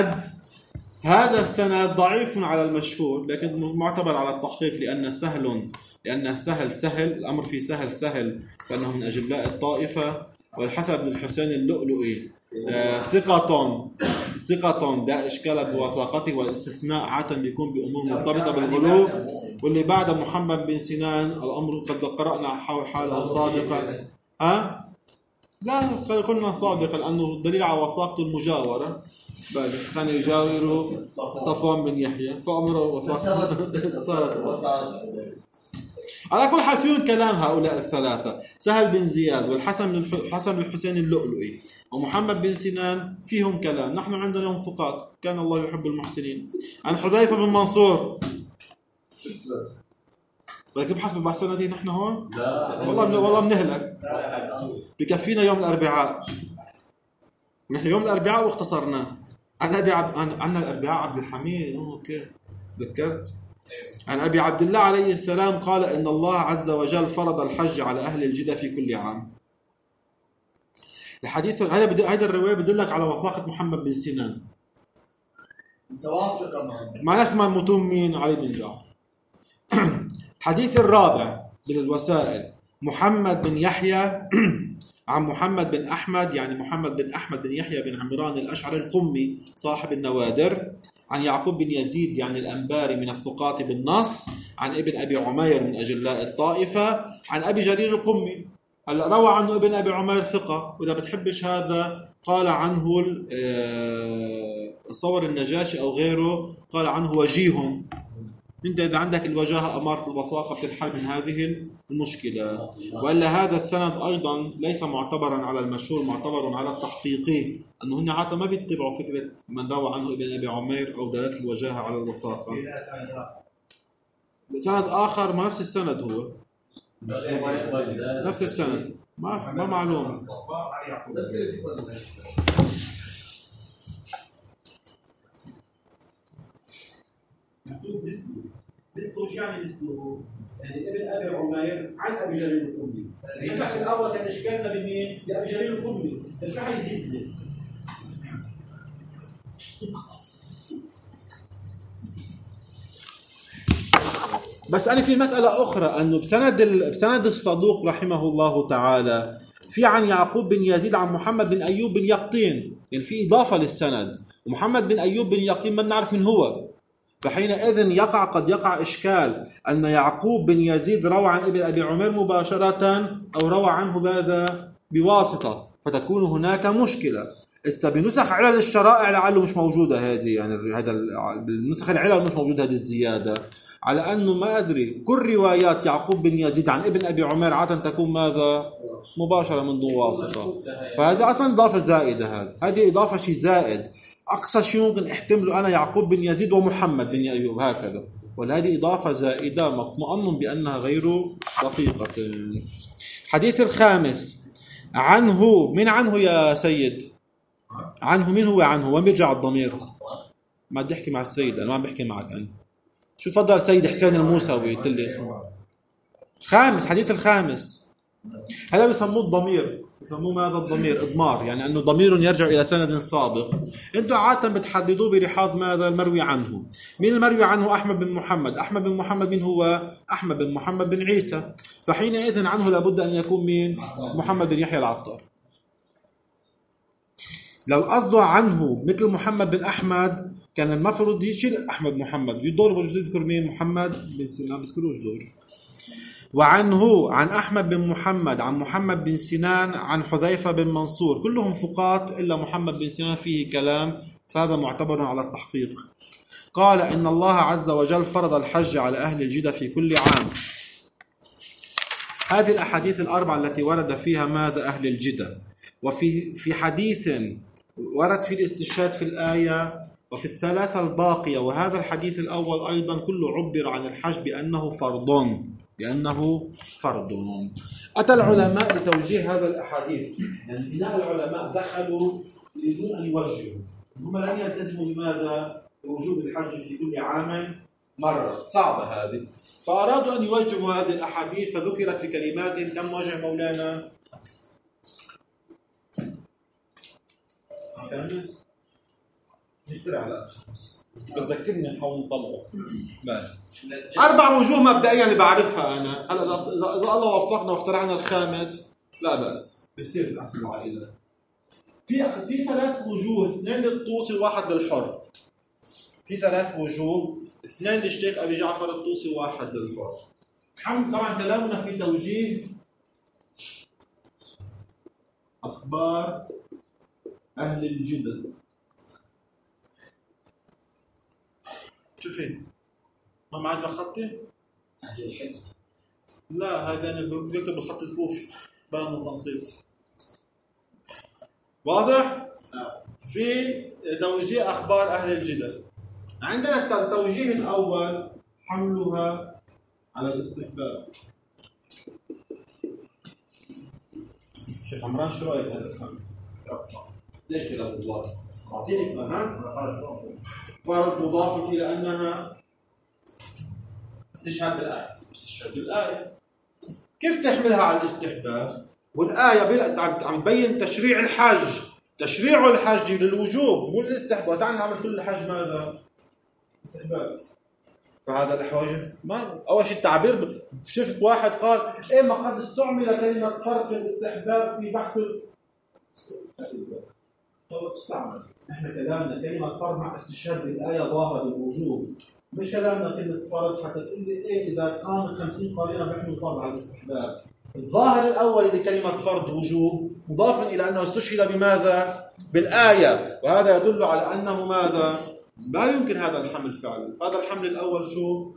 السند ضعيف على المشهور، لكن معتبر على التحقيق لأنه سهل الأمر فيه سهل فإنه من أجلاء الطائفة. والحسن بن الحسين اللؤلؤي ثقة لا إشكال بوثاقته، والاستثناء عادة بيكون بأمور مرتبطة بالغلو. واللي بعد محمد بن سنان الأمر قد قرأنا حاله سابقا. لا قلنا سابقا لأنه دليل على وثاقته المجاورة، بل كان يجاور صفوان بن يحيى فأمره وثاقته صارت. على كل حال فيهم كلام هؤلاء الثلاثة، سهل بن زياد والحسن بن الحسين اللؤلؤي ومحمد بن سنان، فيهم كلام. نحن عندنا هم ثقات، كان الله يحب المحسنين. عن حذيفة بن منصور بدك تبحث بالبحثنا دي نحن هون؟ لا والله بنهلك. بكفينا يوم الأربعاء، نحن يوم الأربعاء واختصرنا. عن الأربعاء عبد الحميد اوكي ذكرت. عن أبي عبد الله عليه السلام قال إن الله عز وجل فرض الحج على أهل الجدة في كل عام. الحديث هذا الرواية بدلك على وثاقة محمد بن سنان متوافقة مع نسمع متون مين؟ علي بن جعفر. الحديث الرابع بالوسائل محمد بن يحيى عن محمد بن أحمد، يعني محمد بن أحمد بن يحيى بن عمران الأشعري القمي صاحب النوادر، عن يعقوب بن يزيد يعني الأنباري من الثقات بالنص، عن ابن أبي عمير من أجلاء الطائفة، عن أبي جرير القمي. هلا روى عنه ابن أبي عمير ثقة، وإذا بتحبش هذا قال عنه صور النجاشي أو غيره قال عنه وجيه. انت اذا عندك الوجاهه اماره الوثاقه بتنحل من هذه المشكله. والا هذا السند ايضا ليس معتبرا على المشهور، معتبر على التحقيقي، انه هن عاده ما بيتبعوا فكره من روى عنه ابن ابي عمير او دلاله الوجاهه على الوثاقه. سند اخر ما نفس السند، هو نفس السند ما معلوم. مثله يعني مثله يعني ابن ابي عمير عن ابي جرير القمي. نجح في الاول كان اشكالنا بمين؟ بابي جرير القمي. شو حيزيد لي؟ بس انا في مساله اخرى، انه بسند الصدوق رحمه الله تعالى في عن يعقوب بن يزيد عن محمد بن ايوب بن يقطين، يعني في اضافه للسند، ومحمد بن ايوب بن يقطين ما نعرف من هو. فحينئذ قد يقع إشكال أن يعقوب بن يزيد روى عن ابن أبي عمير مباشرة أو روى عنه ماذا بواسطة، فتكون هناك مشكلة. بنسخ علل الشرائع لعله مش موجودة هذه، يعني هذا بالنسخ العلل مش موجودة هذه الزيادة، على أنه ما أدري كل روايات يعقوب بن يزيد عن ابن أبي عمير عادة تكون ماذا مباشرة من دون واسطة. فهذا أصلا إضافة زائدة، هذه إضافة شيء زائد. أقصى شيء ممكن احتمله أنا يعقوب بن يزيد ومحمد بن أيوب هكذا، وهذه إضافة زائدة مطمئن بأنها غير دقيقة. الحديث الخامس عنه، من عنه يا سيد؟ عنه من هو عنه؟ وين بيرجع الضمير؟ ما بدي أحكي مع السيد، أنا ما بحكي معك أنا. شو تفضل سيد حسين الموسوي تلي اسمه خامس. حديث الخامس هذا بيسموه الضمير، بيسموه ماذا الضمير؟ إضمار، يعني أنه ضمير يرجع إلى سند سابق. أنتم عادة بتحددوه برحاض ماذا المروي عنه. من المروي عنه؟ أحمد بن محمد. أحمد بن محمد من هو؟ أحمد بن محمد بن عيسى. فحينئذ عنه لابد أن يكون مين؟ محمد بن يحيى العطار. لو قصده عنه مثل محمد بن أحمد كان المفروض يشيل أحمد محمد، يدور بوجود يذكر مين؟ محمد بن سنان، بيذكروش دور. وعنه عن أحمد بن محمد عن محمد بن سنان عن حذيفة بن منصور، كلهم ثقات إلا محمد بن سنان فيه كلام، فهذا معتبر على التحقيق. قال إن الله عز وجل فرض الحج على أهل الجدة في كل عام. هذه الأحاديث الأربعة التي ورد فيها ماذا أهل الجدة، وفي حديث ورد في الاستشهاد في الآية، وفي الثلاثة الباقية، وهذا الحديث الأول أيضا كله عبر عن الحج بأنه فرض. أتى العلماء لتوجيه هذا الأحاديث، يعني بناء العلماء دخلوا يريدون أن يوجهوا، هم لم يلتزموا بماذا؟ بوجوب الحج في كل عام مرة، صعبة هذه، فأرادوا أن يوجهوا هذه الأحاديث، فذكرت في كلماتهم كم وجه مولانا؟ نخترع على الخمس بتذكرني نحاول نطلعه. 4 وجوه مبدئيا اللي بعرفها انا. هلا اذا الله وفقنا واخترعنا الخامس لا باس، بصير الاحسن العائله. في 3 وجوه، 2 للطوسي وواحد للحر. في 3 وجوه، 2 للشيخ ابي جعفر الطوسي وواحد للحر. طبعا كلامنا في توجيه اخبار اهل الجدل. شوفي ما معك بخطي؟ لا هذا انا بكتب بالخط الكوفي بلا من تنطيط. واضح؟ في توجيه اخبار اهل الجدل. عندنا التوجيه الاول حملها على الاستحباب. شيخ عمران شو رايك بهذا الحمل؟ ليش كده بالضبط؟ اعطيني كمان فرض مضاف الى انها استشهاد بالآية. استشهاد بالآية. كيف تحملها على الاستحباب؟ والآية عم تبين تشريع الحج، تشريع الحج للوجوب مو للاستحباب. تعال نعمل كل الحج ماذا؟ استحباب. فهذا الحواجب ما اول شيء التعبير. شفت واحد قال ايه ما قد استعمل كلمة فرض في الاستحباب في بحث والله تستعمل. احنا كلامنا كلمة فرض مع استشهاد بالآية ظاهرة بالوجوب، مش كلامنا كلمة فرض حتى تقول لي ايه اذا قام 50 قرينة بيحمل فرض على الاستحباب. الظاهر الاول لكلمة فرض وجوب مضاف الى انه استشهد بماذا؟ بالآية، وهذا يدل على انه ماذا؟ لا يمكن هذا الحمل فعلا. هذا الحمل الاول شو؟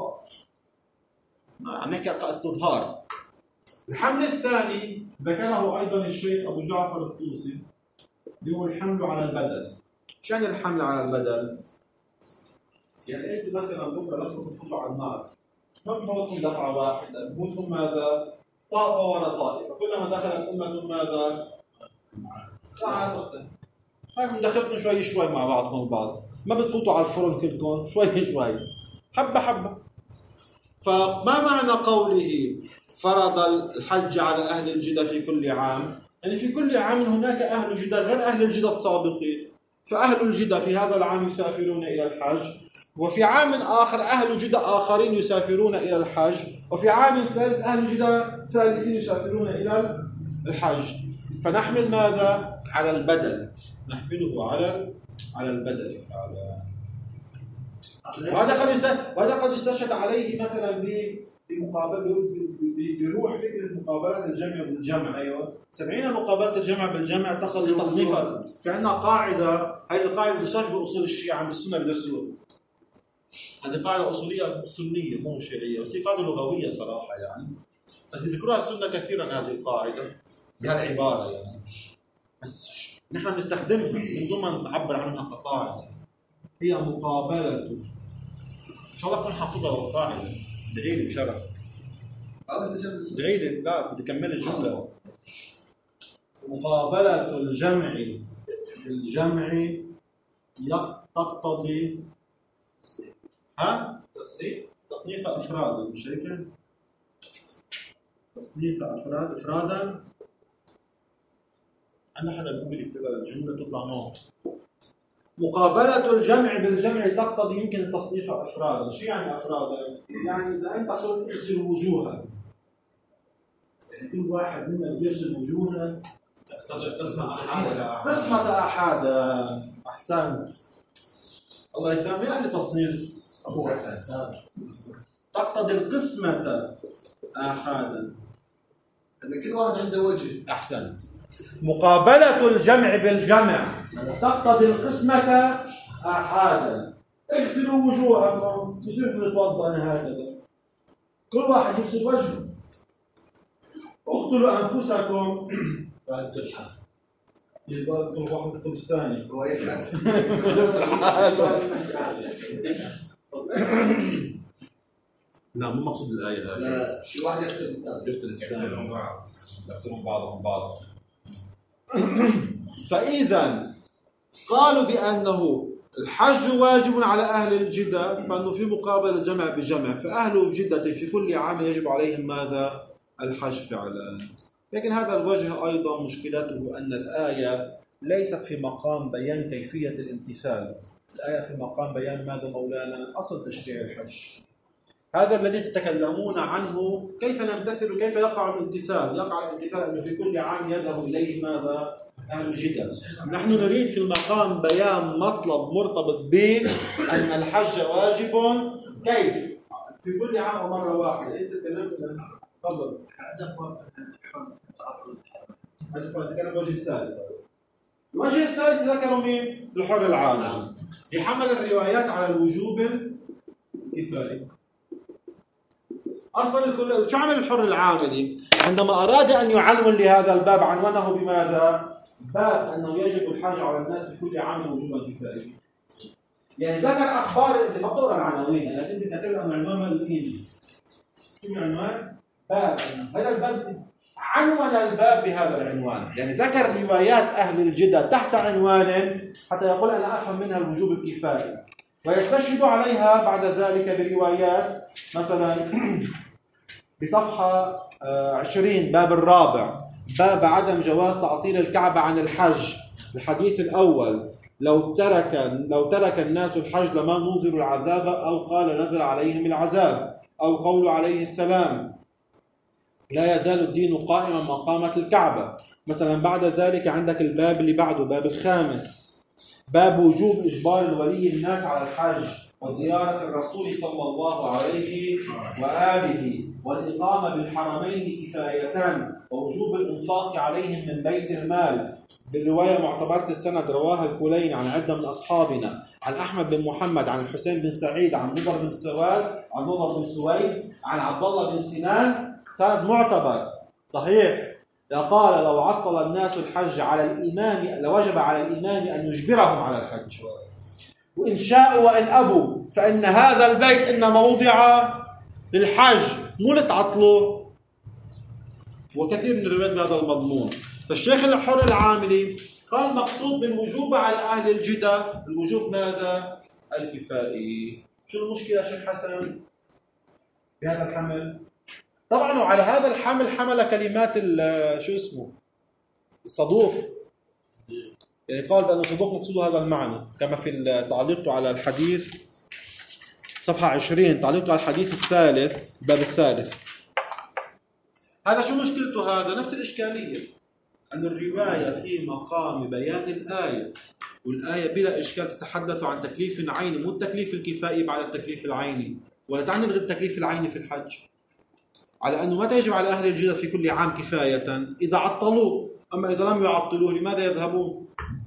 عم نحكي استظهار. الحمل الثاني ذكره ايضا الشيخ ابو جعفر الطوسي اللي هو الحمل على البدل. شان الحمل على البدل؟ يعني انتم مثلا بكره لازم تفوتوا على النار، ما بفوتكم دفعه واحده، بفوتكم ماذا؟ طائفه ورا طائفه، كلما دخلت امه ماذا؟ ساعه تختلف. هاي بندخلكم شوي شوي مع بعضكم البعض، ما بتفوتوا على الفرن كلكم، شوي شوي حبه حبه. فما معنى قوله فرض الحج على اهل الجدة في كل عام؟ يعني في كل عام هناك اهل جدة غير اهل الجدة السابقين، فاهل الجدة في هذا العام يسافرون الى الحج، وفي عام آخر أهل جدة آخرين يسافرون إلى الحج، وفي عام ثالث أهل جدة ثالثين يسافرون إلى الحج. فنحمل ماذا؟ على البدل، نحمله على البدل. وهذا قد يستشهد عليه مثلا بروح فكرة مقابلة الجمع بالجمع. أيوة، سمعنا مقابلة الجمع بالجمع تقل تصنيفا. في عندنا قاعدة، هذه القاعدة تشابه بأصول الشيعة عند السنة بدرسوها. هذه قاعدة أصولية سنية مو شيعية، بس هي قاعدة لغوية صراحة يعني، بس بيذكروها السنة كثيرا هذه القاعدة بهالعبارة يعني، بس نحن نستخدمها من دون ما نعبر عنها كقاعدة. هي مقابلة، إن شاء الله أكون حافظها القاعدة. ادعي لي بشرفك. ادعي لي، لا بدي أكمل الجملة. مقابلة الجمع بالجمع تقتضي تصنيف أفراد، مش هيك؟ تصنيف أفرادا. عندنا حدا بيقول يكتب الجملة تطلع معه. مقابلة الجمع بالجمع تقتضي يمكن تصنيف أفرادا. شو يعني أفرادا؟ يعني إذا أنت قلت اغسل وجوها، يعني كل واحد منا بيغسل وجوهنا تقتضي قسمة أحدا. أحسنت، الله يسامح. يعني تصنيف أبو حسن تقتضي القسمة أحدا، أن كل واحد عنده وجه. أحسنت. مقابلة الجمع بالجمع تقتضي القسمة أحدا. اغسلوا وجوهكم، بصير نتوضأ هكذا، كل واحد يغسل وجهه. اقتلوا أنفسكم، يضل كل واحد يقتل الثاني. هو يفعل. لا مو مقصود الآية هذه. لا، في واحد يقتل الثاني. يقتل الثاني، يقتلون بعضهم بعضا. فإذا قالوا بأنه الحج واجب على أهل الجدة، فأنه في مقابلة جمع بجمع، فأهل الجدة في كل عام يجب عليهم ماذا؟ الحج فعلا. لكن هذا الوجه أيضا مشكلته أن الآية ليست في مقام بيان كيفية الامتثال. الآية في مقام بيان ماذا مولانا؟ أصل تشريع الحج. هذا الذي تتكلمون عنه كيف نمتثل وكيف يقع الامتثال. يقع الامتثال أنه في كل عام يذهب إليه ماذا؟ أهل الجدة. نحن نريد في المقام بيان مطلب مرتبط بأن الحج واجب كيف؟ في كل عام أو مرة واحدة. أنت تكلمت تفضل. نتكلم الوجه الثالث. الوجه الثالث ذكروا مين؟ الحر العام. يحمل الروايات على الوجوب الكفائي. أصلا الكل شو عمل الحر العاملي؟ عندما أراد أن يعنون لهذا الباب عنونه بماذا؟ باب أنه يجب الحج على الناس في كل عام وجوبا كفائيا. يعني ذكر أخبار أنت ما بتقرأ العناوين، لكن أنت كاتب عن عنوان مالكين. شو العنوان؟ باب. هذا الباب عنون الباب بهذا العنوان، يعني ذكر روايات أهل الجدة تحت عنوان حتى يقول أنا أفهم منها الوجوب الكفائي، ويستشهد عليها بعد ذلك بروايات مثلا بصفحة 20 باب الرابع، باب عدم جواز تعطيل الكعبة عن الحج. الحديث الأول لو ترك الناس الحج لما ننذر العذاب، أو قال نزل عليهم العذاب، أو قول عليه السلام لا يزال الدين قائما ما قامت الكعبة. مثلا بعد ذلك عندك الباب اللي بعده باب الخامس، باب وجوب إجبار الولي الناس على الحج وزيارة الرسول صلى الله عليه وآله، والإقامة بالحرمين كفايتان، ووجوب الإنفاق عليهم من بيت المال. بالرواية معتبرة السند رواها الكلين عن عدة من أصحابنا، عن أحمد بن محمد، عن الحسين بن سعيد، عن نضر بن سويد، عن عبد الله بن سنان. سند معتبر صحيح. قال لو عطل الناس الحج على الإمام لوجب على الإمام أن يجبرهم على الحج، وإن شاءوا وإن أبوا، فإن هذا البيت إنما وضع للحج مو لتعطلوا. وكثير من الروايات بهذا المضمون. فالشيخ الحر العاملي قال المقصود بالوجوب على أهل الجدة الوجوب ماذا؟ الكفائي. شو المشكلة شيخ حسن بهذا الحمل؟ طبعا وعلى هذا الحمل حمل كلمات شو اسمه الصدوق، يعني قال بأن الصدوق مقصود هذا المعنى، كما في تعليقه على الحديث صفحة 20 تعليقه على الحديث الثالث باب الثالث. هذا شو مشكلته؟ هذا نفس الإشكالية، أن الرواية في مقام بيان الآية، والآية بلا إشكال تتحدث عن تكليف عيني، مو التكليف الكفائي بعد التكليف العيني، ولا تعني غير التكليف العيني في الحج، على أنه متى يجب على أهل الجدة في كل عام كفاية؟ إذا عطلوه. أما إذا لم يعطلوه لماذا يذهبون؟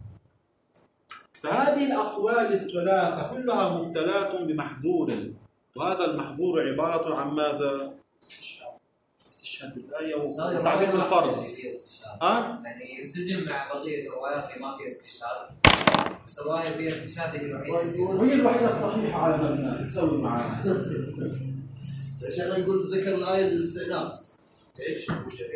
فهذه الأقوال الثلاثة كلها مبتلات بمحذور، وهذا المحذور عبارة عن ماذا؟ استشهاد بالآية وتعبير بالفرض. يعني ينسجم مع بقية الروايات اللي ما فيها استشهاد، بس الرواية فيها استشهاد هي الوحيدة الصحيحة على المبنى تسوي معها. عشان نقول ذكر الآية للاستئناس. ايش؟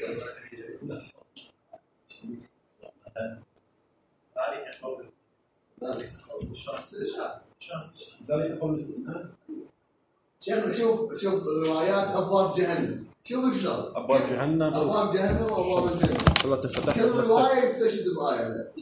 ذلك قول الاستئناس. شيخنا شوف روايات أبواب جهنم، شوف شلون أبواب جهنم وأبواب الجنة والله تفتح كل رواية يستشهد بآية.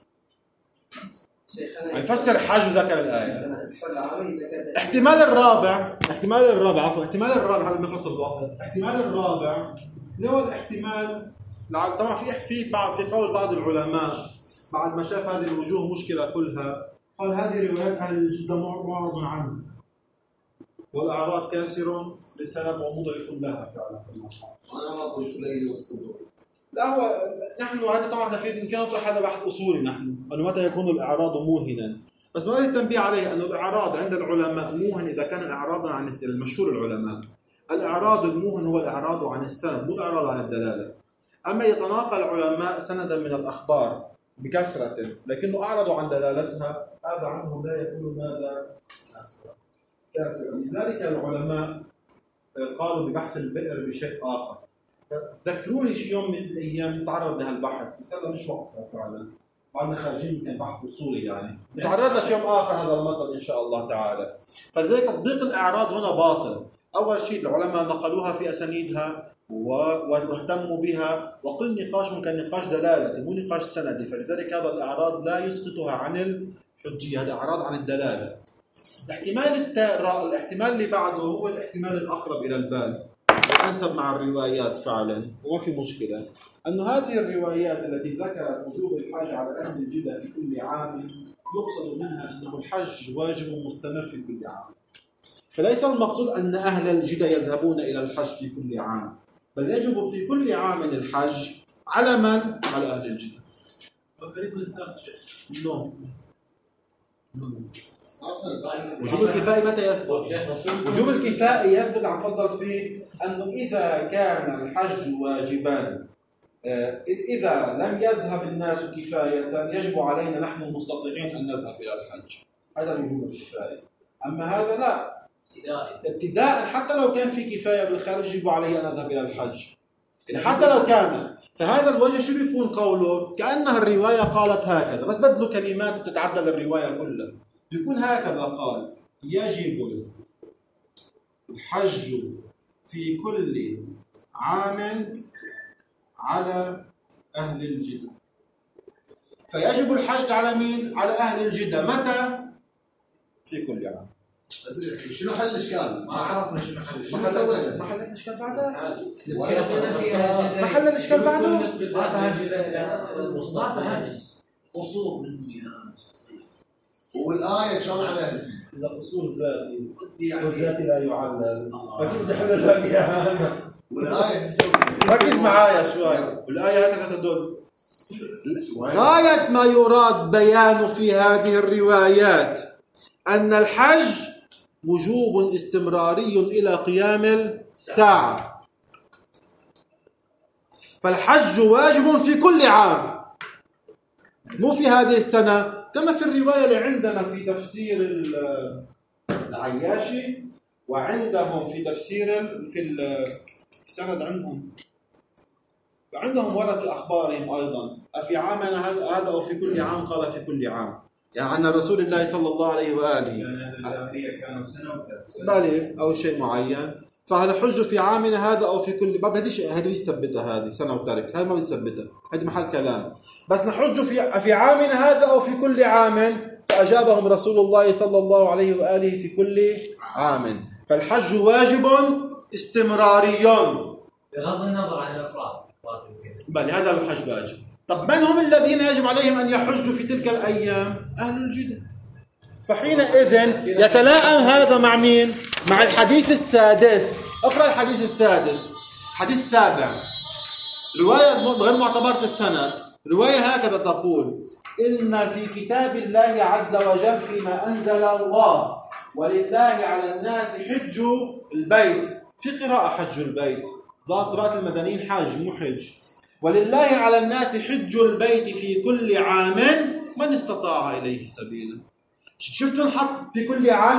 يفسر حاج وذكر الآية. احتمال الرابع هذا مخلص الواقع. احتمال الرابع اللي هو الاحتمال طبعا في قول بعض العلماء بعد ما شاف هذه الوجوه مشكلة كلها، قال هذه روايات أهل الجدة معرض عنه، والأعراض كاسر للسند ومضعف لها فعلا. أنا ما أقول الليل والصدور. لا هو نحن هذا طبعا في نطرح هذا بحث أصولي نحن أنه متى يكون الإعراض موهنا، بس ما أريد التنبيه عليه أن الإعراض عند العلماء موهن إذا كان إعراضا عن السند. المشهور العلماء الإعراض الموهن هو الإعراض عن السند مو الإعراض عن الدلالة. أما يتناقل العلماء سندا من الأخبار بكثرة لكنه أعرضوا عن دلالتها، هذا عنهم لا يكون ماذا؟ كاسرا. لذلك العلماء قالوا ببحث البئر بشيء آخر. ذكروني شي يوم من الأيام تعرض لها البحث، بس هذا مش وقتها فعلا، بعدنا خارجين من بحث أصولي يعني، تعرضنا شي يوم آخر هذا المطل إن شاء الله تعالى. فلذلك تطبيق الإعراض هنا باطل. أول شيء العلماء نقلوها في أسانيدها واهتموا بها، وقل نقاشهم كالنقاش دلالة مو نقاش سندي، فلذلك هذا الإعراض لا يسقطها عن الحجية، هذا إعراض عن الدلالة. الاحتمال اللي بعده هو الاحتمال الأقرب إلى البال والأنسب مع الروايات فعلا، وما في مشكلة أن هذه الروايات التي ذكرت وجوب الحج على أهل الجدة في كل عام يقصد منها أنه الحج واجب مستمر في كل عام، فليس المقصود أن أهل الجدة يذهبون إلى الحج في كل عام، بل يجب في كل عام الحج على من؟ على أهل الجدة. وجوب الكفاية متى يثبت؟ وجوب الكفاية يثبت عن فضل فيه أنه إذا كان الحج واجبا، إذا لم يذهب الناس كفاية يجب علينا نحن المستطيعين أن نذهب إلى الحج، هذا وجوب الكفاية. أما هذا لا، ابتداء حتى لو كان في كفاية بالخارج يجب علي أن أذهب إلى الحج، يعني حتى لو كان. فهذا الوجه شو بيكون قوله؟ كأنها الرواية قالت هكذا، بس بدلوا كلمات تتعدل الرواية كلها، يكون هكذا قال: يجب الحج في كل عام على أهل الجدة. فيجب الحج على مين؟ على أهل الجدة. متى؟ في كل عام. شنو حل الإشكال؟ ما عرفنا شنو شنو سوينا؟ ما حل الإشكال بعدها؟ ما حل الإشكال بعده؟ ما فهمت قصور مني انا. والآية شلون على أهل؟ لا، أصول ذاتي والذاتي لا يعلل. أكيد بدي أحل الآية هذا. والآية ركز معايا شوي. والآية هكذا تدل. غاية ما يراد بيانه في هذه الروايات أن الحج وجوب استمراري إلى قيام الساعة، فالحج واجب في كل عام، مو في هذه السنة، كما في الرواية اللي عندنا في تفسير العياشي، وعندهم في تفسير في سند عندهم ورد في أخبارهم أيضا، أفي عامنا هذا أو في كل عام؟ قال في كل عام، يعني عن رسول الله صلى الله عليه وآله الجاهلية كانوا سنة بالي أو شيء معين، فهل حج في عامنا هذا أو في كل، ما بديش هذه بيثبتها، هذه سنة وترك، هذه ما بيثبتها، هذه محل كلام، بس نحج في عامنا هذا أو في كل عام، فأجابهم رسول الله صلى الله عليه وآله في كل عام، فالحج واجب استمراري بغض النظر عن الأفراد. بل هذا الحج واجب. طب من هم الذين يجب عليهم أن يحجوا في تلك الأيام؟ أهل الجدة. فحينئذ يتلائم هذا مع مين؟ مع الحديث السادس. اقرأ الحديث السادس، الحديث السابع، رواية غير معتبرة السند، رواية هكذا تقول: إن في كتاب الله عز وجل فيما أنزل الله ولله على الناس حج البيت، في قراءة حج البيت، ذات قراءة المدنيين حج مو حج، ولله على الناس حج البيت في كل عام من استطاع إليه سبيلا. شفتوا نحط في كل عام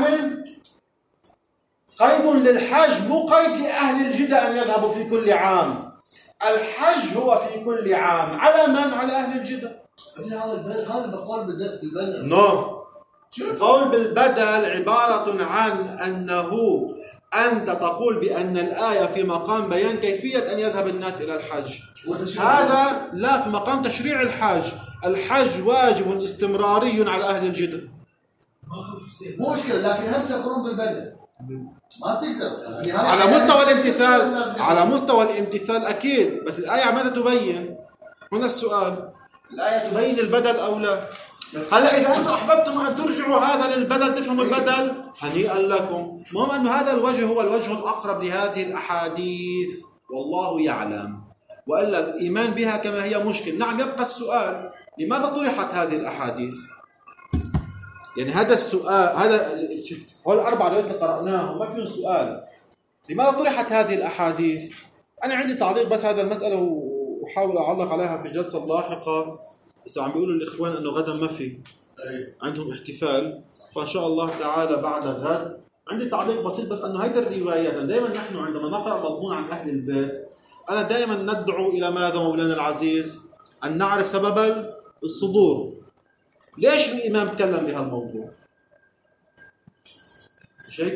قيد للحج، مو قيد لأهل الجدة أن يذهبوا في كل عام، الحج هو في كل عام على من؟ على أهل الجدة. هذا بقول بالبدل. نو، القول بالبدل عبارة عن أنه أنت تقول بأن الآية في مقام بيان كيفية أن يذهب الناس إلى الحج، هذا لا، في مقام تشريع الحج. الحج واجب استمراري على أهل الجدة، مو مشكلة، لكن هم تقولون بالبدل ما تقدر على مستوى الامتثال، على مستوى الامتثال أكيد، بس الآية ماذا تبين؟ هنا السؤال، الآية تبين البدل أو لا؟ هلا إذا أنتم أحببتم أن ترجعوا هذا للبدل تفهموا البدل، هنيئا لكم. المهم أن هذا الوجه هو الوجه الأقرب لهذه الأحاديث، والله يعلم، وإلا الإيمان بها كما هي مشكل. نعم، يبقى السؤال: لماذا طرحت هذه الأحاديث؟ يعني هذا السؤال، هذا هو الأربع روايات اللي قرأناهم ما فيهم سؤال، لماذا طرحت هذه الأحاديث؟ أنا عندي تعليق بس هذا المسألة وحاول أعلق عليها في جلسة لاحقة، بس عم بيقولوا الإخوان أنه غدا ما في عندهم احتفال، فإن شاء الله تعالى بعد غد عندي تعليق بسيط بس أنه هذه الروايات دائما نحن عندما نقرأ مضمون عن أهل البيت أنا دائما ندعو إلى ماذا مولانا العزيز؟ أن نعرف سبب الصدور. ليش الإمام تكلم بهذا الموضوع؟ مش هيك؟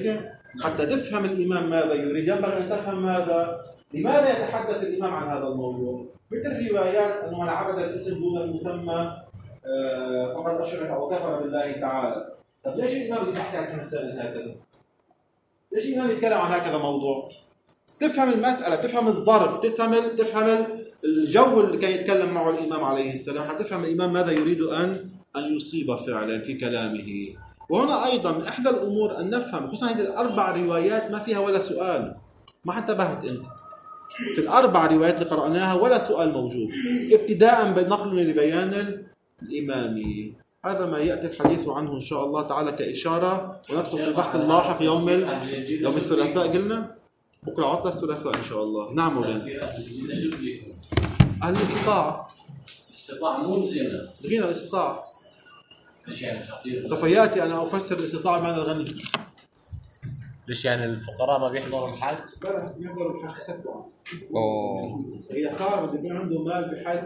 حتى تفهم الإمام ماذا يريد ينبغي أن تفهم لماذا يتحدث الإمام عن هذا الموضوع. مثل روايات أنه من عبد الاسم دون المسمى فقد أشرك أو كفر بالله تعالى. طب ليش الإمام يحكي عن مسائل هكذا؟ ليش الإمام يتكلم عن هكذا موضوع؟ تفهم المسألة، تفهم الظرف، تفهم الجو اللي كان يتكلم معه الإمام عليه السلام، حتفهم الإمام ماذا يريد أن يصيب فعلا في كلامه. وهنا أيضا من إحدى الأمور أن نفهم، خصوصا هذه الأربع روايات ما فيها ولا سؤال. ما انتبهت أنت في الأربع روايات اللي قرأناها ولا سؤال موجود، ابتداء بنقل لبيان الإمام. هذا ما يأتي الحديث عنه إن شاء الله تعالى كإشارة، وندخل في البحث اللاحق يوم الثلاثاء. قلنا بكرة عطلة الثلاثاء إن شاء الله. نعم وبين أهل الاستطاعة مو غنى الاستطاعة. تفياتي أنا أفسر الاستطاعة بمعنى الغني. ليش يعني الفقراء ما بيحضروا الحج؟ لا بيحضروا الحج سكوا. أوه. هي صار بده يكون عنده مال بحيث